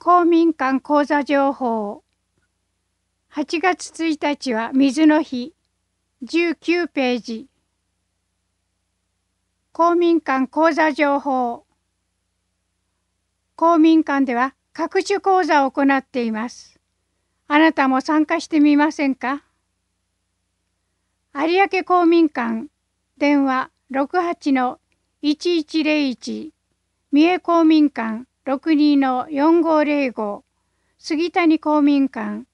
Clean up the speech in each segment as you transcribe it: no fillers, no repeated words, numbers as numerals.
公民館講座情報。8月1日は水の日。19ページ。公民館講座情報。公民館では各種講座を行っています。あなたも参加してみませんか？有明公民館、電話68-1101、三重公民館62-4505、杉谷公民館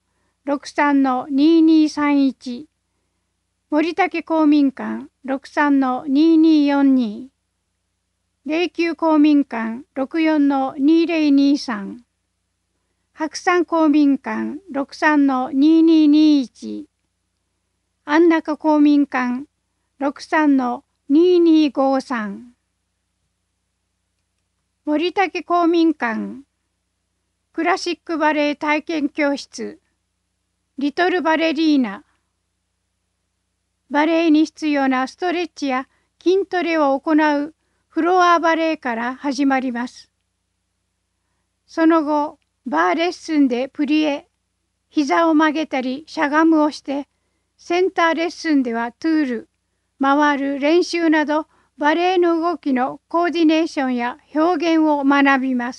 63-2231、森竹公民館63-2242、霊丘公民館64-2023、白山公民館63-2221、安中公民館63-2253、森竹公民館クラシックバレエ体験教室リトルバレリーナ、バレエに必要なストレッチや筋トレを行うフロアバレエから始まります。その後、バーレッスンでプリエ、膝を曲げたりしゃがむをして、センターレッスンではトゥール、回る練習などバレエの動きのコーディネーションや表現を学びます。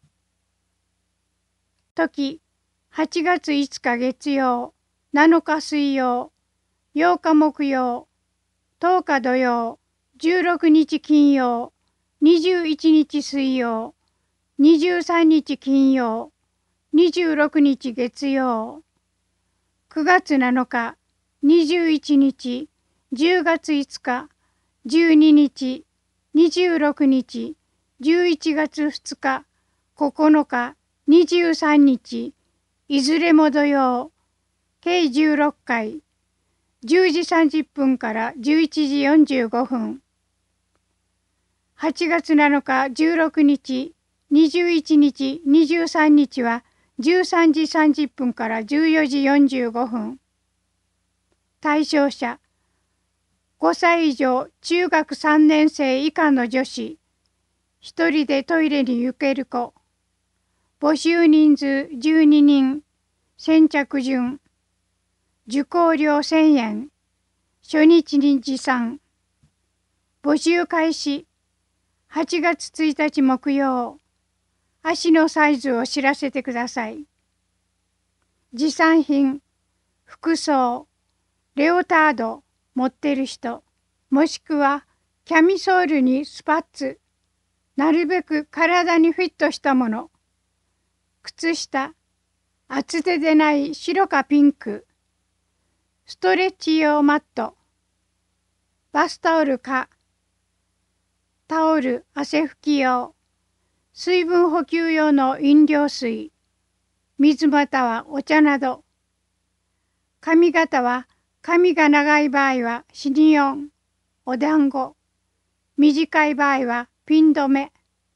時、8月5日月曜、7日水曜、8日木曜、10日土曜、16日金曜、21日水曜、23日金曜、26日月曜、9月7日、21日、10月5日、12日、26日、11月2日、9日、23日、いずれも土曜、計16回、10時30分から11時45分。8月7日、16日、21日、23日は13時30分から14時45分。対象者、5歳以上中学3年生以下の女子、一人でトイレに行ける子、募集人数12人、先着順、受講料1000円、初日に持参。募集開始、8月1日木曜。足のサイズを知らせてください。持参品、服装、レオタード持ってる人、もしくはキャミソールにスパッツ、なるべく体にフィットしたもの。靴下、厚手でない白かピンク。ストレッチ用マット。バスタオルか。タオル、汗拭き用。水分補給用の飲料水。水またはお茶など。髪型は髪が長い場合はシニオン、お団子。短い場合はピン止め。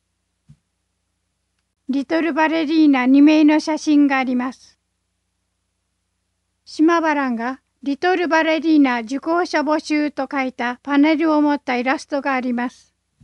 リトルバレリーナ2名の写真があります。島原がリトルバレリーナ受講者募集と書いたパネルを持ったイラストがあります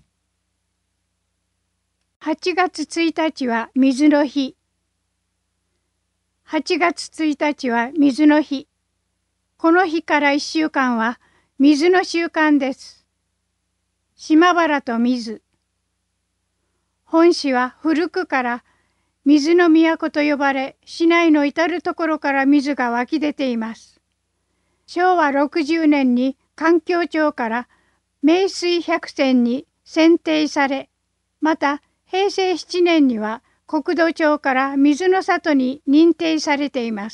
。8月1日は水の日。8月1日は水の日。この日から1週間は水の週間です。島原と水。本市は古くから水の都と呼ばれ、市内の至るところから水が湧き出ています。昭和60年に環境庁から名水百選に選定され、また平成7年には国土庁から水の里に認定されています。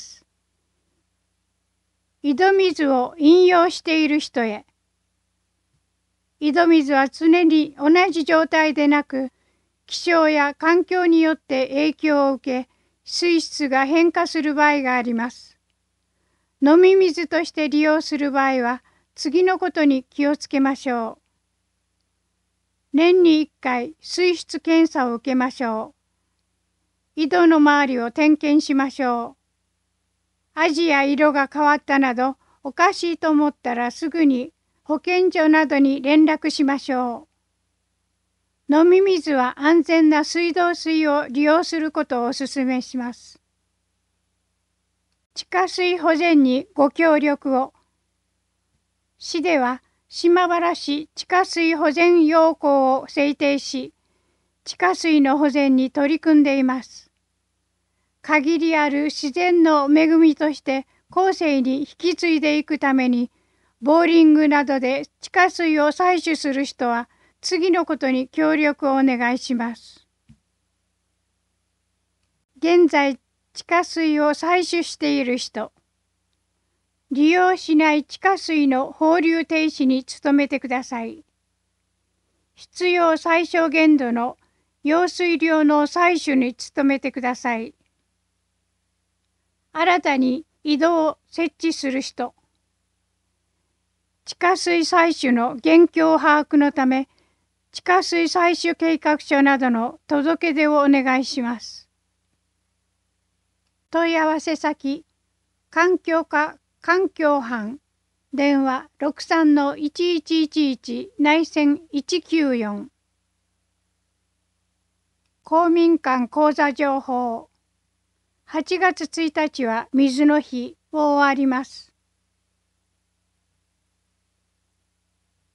井戸水を飲用している人へ。井戸水は常に同じ状態でなく、気象や環境によって影響を受け、水質が変化する場合があります。飲み水として利用する場合は、次のことに気をつけましょう。年に1回水質検査を受けましょう。井戸の周りを点検しましょう。味や色が変わったなどおかしいと思ったらすぐに保健所などに連絡しましょう。 飲み水は安全な水道水を利用することをお勧めします。地下水保全にご協力を。市では島原市地下水保全要項を制定し、地下水の保全に取り組んでいます。限りある自然の恵みとして後世に引き継いでいくために、ボーリングなどで地下水を採取する人は次のことに協力をお願いします。現在地下水を採取している人、利用しない地下水の放流停止に努めてください。必要最小限度の用水量の採取に努めてください。新たに井戸を設置する人、地下水採取の現況把握のため、地下水採取計画書などの届け出をお願いします。問い合わせ先、環境課環境班、電話 63-1111 内線194。公民館講座情報。8月1日は水の日を終わります。